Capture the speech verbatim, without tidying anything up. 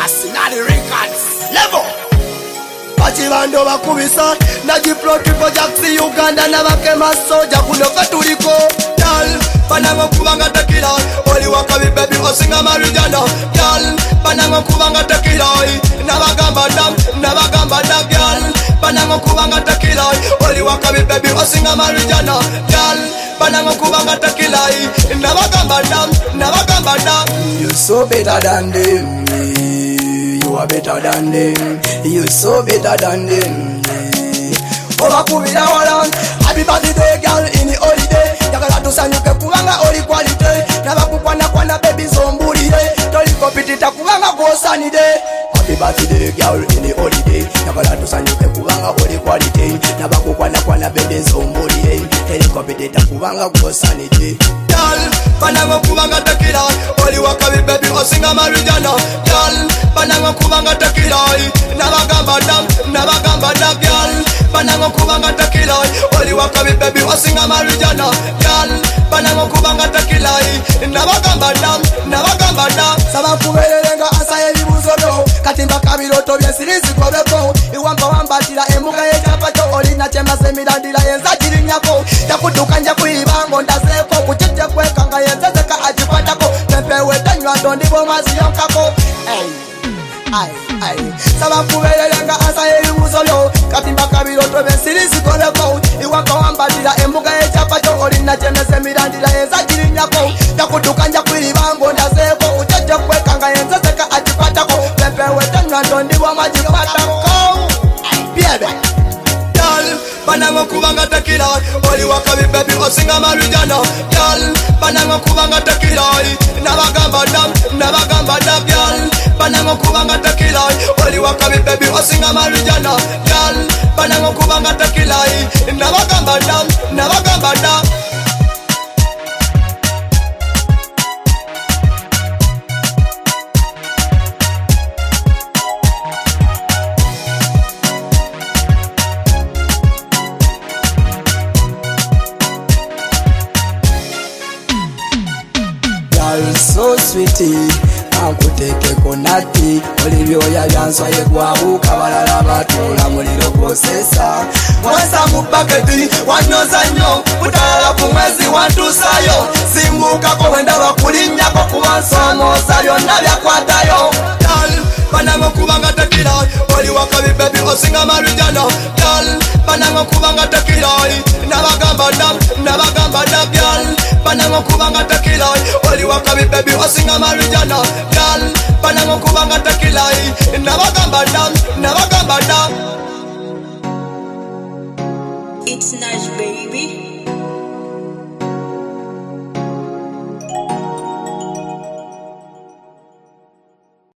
Asinali Records Level Bachibando bakubisa Najiplot triple jaxi Uganda Nabakema soja kunoka tuliko Girl, panango kubanga tequila Oli wakabi baby osinga marijana Girl, panango kubanga tequila Nabagamba dam, nabagamba dam Girl, panango kubanga tequila Oli wakabi baby osinga marijana Girl, panango kubanga tequila Nabagamba dam, nabagamba dam You so better than them You are better than them You so better than them Oba kubira wala Happy birthday girl in the holiday Yakala tusanyuke kubanga oli quality Nabakukwana kwana baby zombulire Toliko pitita kubanga gosanide Happy birthday girl in the holiday Yakala tusanyuke kubanga oli quality Nabakukwana kwana baby zombulire Toliko pitita kubanga gosanide Girl, panango kubanga tequila Oli wakabi baby osinga marijana Girl, panango kubanga tequila Nabagamba dam, nabagamba dam Girl, panango kubanga tequila Oli wakabi baby osinga marijana Girl, panango kubanga tequila Nabagamba dam, nabagamba dam Saba kubelenga asaye libuzono Katimba kabiroto byensirizi kobeko Iwamba wambatira emuga yechapa cho Oli na chema semilandila yenza jirinyako Yakuduka nja kuibango ndazeko Kucheche kwekanga yenzezeka ajipatako Tempewe tanywa ndondibo mazi yonkako Hey Ay, ay Saba kubelenga asaye libuzono Katimba kabiroto byensirizi kobeko Iwamba wambatira emuga yechapa cho Oli na chema semilandila yenza jirinyako Yakuduka nja kuibango ndazeko Kucheche kwekanga yenzezeka ajipatako Tempewe tanywa ndondibo mazi yonkako Baby Girl, panango kubanga tequila Oli wakabi baby osinga marijana Girl, panango kubanga tequila Nabagamba dam, nabagamba dam Girl, panango kubanga tequila Oli wakabi baby osinga marijana Girl, panango kubanga tequila Nabagamba dam, nabagamba dam So sweetie Ankuteke konati Olivyoya vyanswa yegwabuka Balala batula muliro kosesa Mwasa mubaketi Wanyoza nyo Kutalala kumwezi wantusayo Simbuka ko wenda bakulinyako Kubansomo salyo nabya kwatayo Girl, panango kubanga tequila Oli wakabi baby osinga marijana Girl, panango kubanga tequila Nabagamba dam, nabagamba dam Girl, panango kubanga tequila Oli wakabi baby osinga marijana Girl, panango kubanga tequila Nabagamba dam, nabagamba dam It's Nash baby